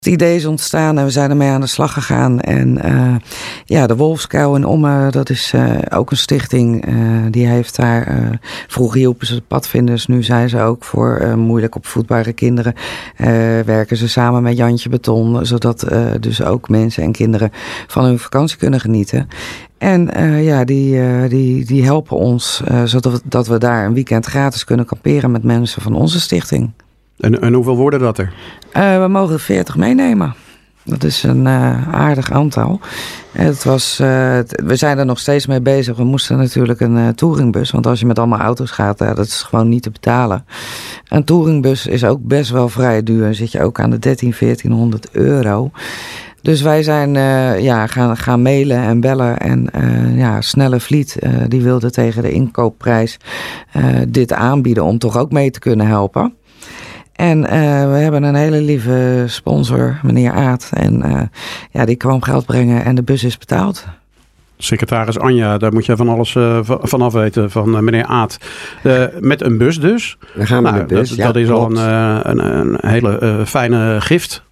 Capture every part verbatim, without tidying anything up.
Het idee is ontstaan en we zijn ermee aan de slag gegaan. En uh, ja, de Wolfskuil in Ommen, dat is uh, ook een stichting. Uh, die heeft daar, uh, vroeger hielpen ze de padvinders. Nu zijn ze ook voor uh, moeilijk opvoedbare kinderen. Uh, werken ze samen met Jantje Beton. Zodat uh, dus ook mensen en kinderen van hun vakantie kunnen genieten. En uh, ja, die, uh, die, die helpen ons. Uh, zodat we, dat we daar een weekend gratis kunnen kamperen met mensen van onze stichting. En, en hoeveel worden dat er? Uh, we mogen er veertig meenemen. Dat is een uh, aardig aantal. Het was, uh, t- we zijn er nog steeds mee bezig. We moesten natuurlijk een uh, touringbus. Want als je met allemaal auto's gaat, uh, dat is gewoon niet te betalen. Een touringbus is ook best wel vrij duur. Dan zit je ook aan de dertien, veertienhonderd euro. Dus wij zijn uh, ja, gaan, gaan mailen en bellen. En uh, ja, Snelle Vliet, uh, die wilde tegen de inkoopprijs uh, dit aanbieden om toch ook mee te kunnen helpen. En uh, we hebben een hele lieve sponsor, meneer Aad. En uh, ja, die kwam geld brengen en de bus is betaald. Secretaris Anja, daar moet je van alles uh, vanaf weten van uh, meneer Aad. Uh, met een bus dus. We gaan met nou, de bus, dat, ja, dat is klopt. al een, uh, een, een hele uh, fijne gift.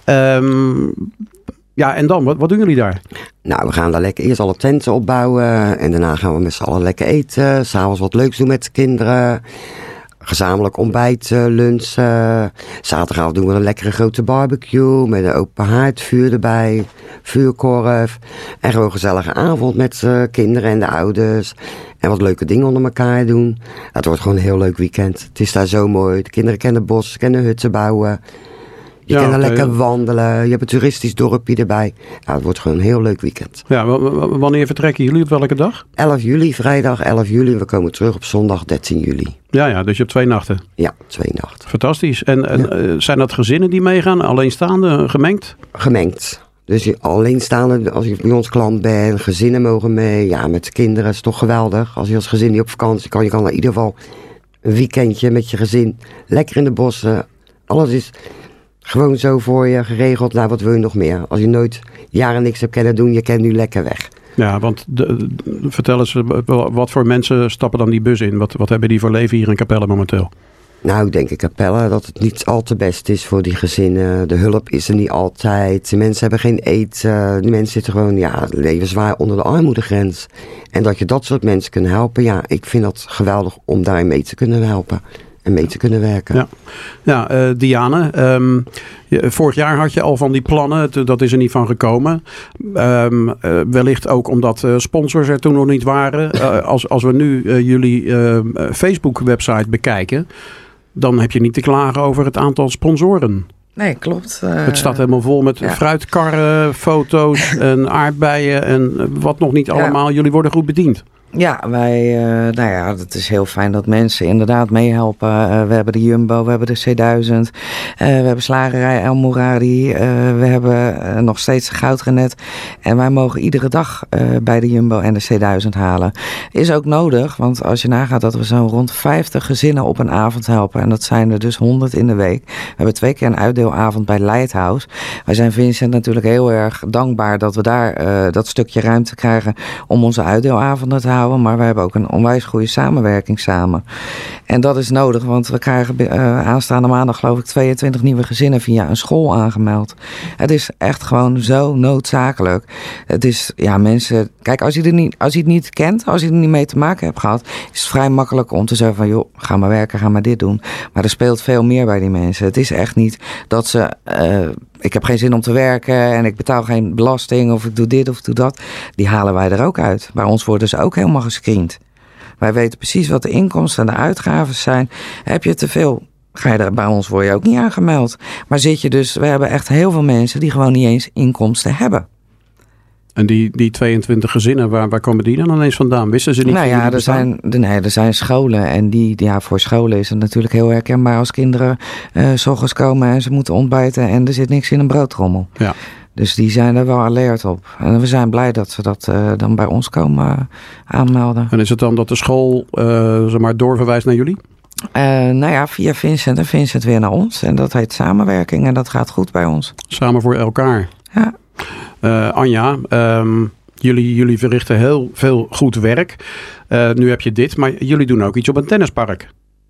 Um, ja, en dan, wat, wat doen jullie daar? Nou, we gaan daar lekker eerst alle tenten opbouwen. En daarna gaan we met z'n allen lekker eten. S'avonds wat leuks doen met de kinderen. Gezamenlijk ontbijten, lunchen. Zaterdagavond doen we een lekkere grote barbecue met een open haard, vuur erbij, vuurkorf. En gewoon een gezellige avond met uh, kinderen en de ouders. En wat leuke dingen onder elkaar doen. Het wordt gewoon een heel leuk weekend. Het is daar zo mooi. De kinderen kennen het bos, kennen hutten bouwen. Je Ja, kan er oké. lekker wandelen. Je hebt een toeristisch dorpje erbij. Ja, het wordt gewoon een heel leuk weekend. Ja, w- w- wanneer vertrekken jullie? Op welke dag? elf juli, vrijdag elf juli. We komen terug op zondag dertien juli. Ja, ja, dus je hebt twee nachten. Ja, twee nachten. Fantastisch. En, en Ja. uh, zijn dat gezinnen die meegaan? Alleenstaande, gemengd? Gemengd. Dus je alleenstaande, als je bij ons klant bent, gezinnen mogen mee. Ja, met de kinderen is het toch geweldig. Als je als gezin niet op vakantie kan, je kan in ieder geval een weekendje met je gezin. Lekker in de bossen. Alles is gewoon zo voor je geregeld. Nou, wat wil je nog meer? Als je nooit jaren niks hebt kunnen doen, je kan nu lekker weg. Ja, want de, de- vertel eens, uh, wat voor mensen stappen dan die bus in? Wat, wat hebben die voor leven hier in Capelle momenteel? Nou, ik denk in Capelle dat het niet al te best is voor die gezinnen. De hulp is er niet altijd. De mensen hebben geen eten. Die mensen zitten gewoon, ja, leven zwaar onder de armoedegrens. En dat je dat soort mensen kunt helpen, ja, ik vind dat geweldig om daarin mee te kunnen helpen. En mee te kunnen werken. Ja, ja uh, Diane, um, je, vorig jaar had je al van die plannen, t- dat is er niet van gekomen. Um, uh, wellicht ook omdat uh, sponsors er toen nog niet waren. Uh, als, als we nu uh, jullie uh, Facebook-website bekijken, dan heb je niet te klagen over het aantal sponsoren. Nee, klopt. Uh, Het staat helemaal vol met ja. fruitkarren, foto's en aardbeien en wat nog niet Ja. allemaal. Jullie worden goed bediend. Ja, wij, uh, nou ja, het is heel fijn dat mensen inderdaad meehelpen. Uh, we hebben de Jumbo, we hebben de C duizend, uh, we hebben slagerij El Mouradi, uh, we hebben uh, nog steeds Goudrenet. En wij mogen iedere dag uh, bij de Jumbo en de C duizend halen. Is ook nodig, want als je nagaat dat we zo'n rond vijftig gezinnen op een avond helpen. En dat zijn er dus honderd in de week. We hebben twee keer een uitdeelavond bij Lighthouse. Wij zijn Vincent natuurlijk heel erg dankbaar dat we daar uh, dat stukje ruimte krijgen om onze uitdeelavonden te houden. Maar we hebben ook een onwijs goede samenwerking samen. En dat is nodig, want we krijgen uh, aanstaande maandag geloof ik tweeëntwintig nieuwe gezinnen via een school aangemeld. Het is echt gewoon zo noodzakelijk. Het is, ja mensen, kijk als je, er niet, als je het niet kent, als je er niet mee te maken hebt gehad, is het vrij makkelijk om te zeggen van joh, ga maar werken, ga maar dit doen. Maar er speelt veel meer bij die mensen. Het is echt niet dat ze, uh, ik heb geen zin om te werken en ik betaal geen belasting of ik doe dit of ik doe dat. Die halen wij er ook uit. Bij ons worden ze ook helemaal gescreend. Wij weten precies wat de inkomsten en de uitgaven zijn. Heb je te veel, ga je er, bij ons word je ook niet aangemeld. Maar zit je dus, we hebben echt heel veel mensen die gewoon niet eens inkomsten hebben. En die, die tweeëntwintig gezinnen, waar, waar komen die dan ineens vandaan? Wisten ze niet Nou van ja, jullie er bestaan? zijn, nee, er zijn scholen en die, ja, voor scholen is het natuurlijk heel herkenbaar als kinderen uh, 's ochtends komen en ze moeten ontbijten en er zit niks in een broodtrommel. Ja. Dus die zijn er wel alert op. En we zijn blij dat ze dat uh, dan bij ons komen uh, aanmelden. En is het dan dat de school uh, zeg maar doorverwijst naar jullie? Uh, nou ja, via Vincent en Vincent weer naar ons. En dat heet samenwerking en dat gaat goed bij ons. Samen voor elkaar. Ja. Uh, Anja, um, jullie, jullie verrichten heel veel goed werk. Uh, nu heb je dit, maar jullie doen ook iets op een tennispark.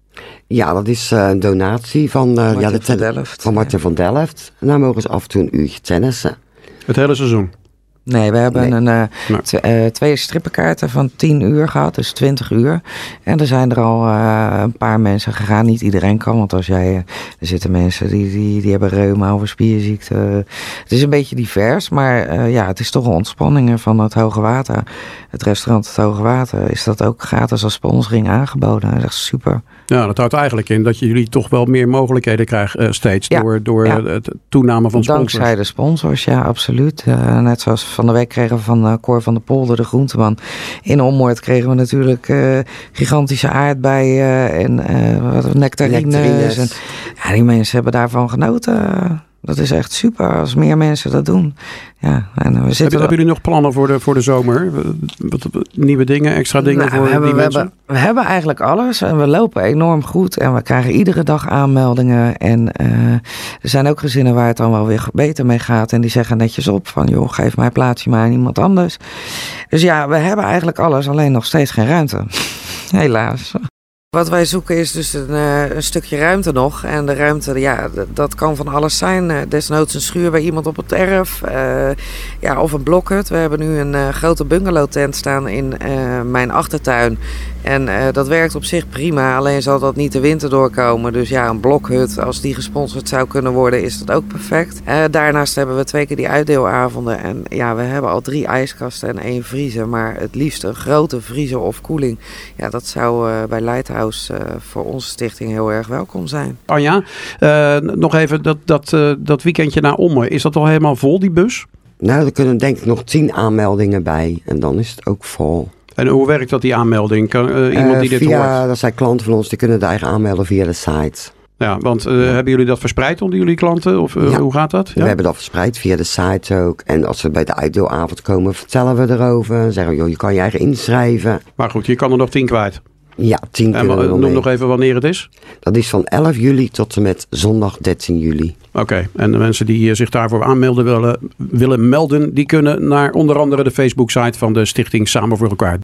Ja, dat is uh, een donatie van, uh, Martin ja, de ten- van Delft. van Martin ja. van Delft. En daar mogen ze af en toe een uurtje tennissen. Het hele seizoen? Nee, we hebben Nee. een, uh, Nee. t- uh, twee strippenkaarten van tien uur gehad, dus twintig uur. En er zijn er al uh, een paar mensen gegaan. Niet iedereen kan, want als jij, uh, er zitten mensen die, die, die hebben reuma of een spierziekte. Het is een beetje divers, maar uh, ja, het is toch een ontspanning van het Hoge Water. Het restaurant Het Hoge Water is dat ook gratis als sponsoring aangeboden. Dat is echt super. Ja, dat houdt eigenlijk in dat jullie toch wel meer mogelijkheden krijgen uh, steeds Ja, door, door ja. het toename van sponsors. Dankzij de sponsors, ja, absoluut. Uh, net zoals van de week kregen we van uh, Cor van der Polder, de groenteman. In Ommoord kregen we natuurlijk uh, gigantische aardbeien en uh, wat, nectarines. Nectarines. En, ja, die mensen hebben daarvan genoten. Dat is echt super als meer mensen dat doen. Ja, en we Heb, zitten hebben jullie nog plannen voor de, voor de zomer? Wat, wat, nieuwe dingen, extra dingen Nou, voor we hebben, die we mensen? Hebben, we hebben eigenlijk alles en we lopen enorm goed. En we krijgen iedere dag aanmeldingen. En uh, er zijn ook gezinnen waar het dan wel weer beter mee gaat. En die zeggen netjes op van joh, geef mij plaatsje maar aan iemand anders. Dus ja, we hebben eigenlijk alles, alleen nog steeds geen ruimte. Helaas. Wat wij zoeken is dus een, uh, een stukje ruimte nog. En de ruimte, ja, d- dat kan van alles zijn. Uh, desnoods een schuur bij iemand op het erf. Uh, ja, of een blokhut. We hebben nu een uh, grote bungalowtent staan in uh, mijn achtertuin. En uh, dat werkt op zich prima. Alleen zal dat niet de winter doorkomen. Dus ja, een blokhut, als die gesponsord zou kunnen worden, is dat ook perfect. Uh, daarnaast hebben we twee keer die uitdeelavonden. En ja, we hebben al drie ijskasten en één vriezer. Maar het liefst een grote vriezer of koeling. Ja, dat zou uh, bij Lighthouse Uh, voor onze stichting heel erg welkom zijn. Anja, uh, nog even dat, dat, uh, dat weekendje naar Ommen. Is dat al helemaal vol, die bus? Nou, er kunnen denk ik nog tien aanmeldingen bij. En dan is het ook vol. En hoe werkt dat, die aanmelding? Kan, uh, iemand Uh, die dit via, hoort? Dat zijn klanten van ons, die kunnen daar eigen aanmelden via de site. Ja, want uh, hebben jullie dat verspreid onder jullie klanten? Of uh, Ja. hoe gaat dat? Ja? We hebben dat verspreid via de site ook. En als we bij de uitdeelavond komen, vertellen we erover. Zeggen we, joh, je kan je eigen inschrijven. Maar goed, je kan er nog tien kwijt. Ja, tien En kunnen we uh, nog noem mee. nog even wanneer het is. Dat is van elf juli tot en met zondag dertien juli. Oké, okay. En de mensen die zich daarvoor aanmelden willen, willen melden, die kunnen naar onder andere de Facebook-site van de Stichting Samen voor Elkaar.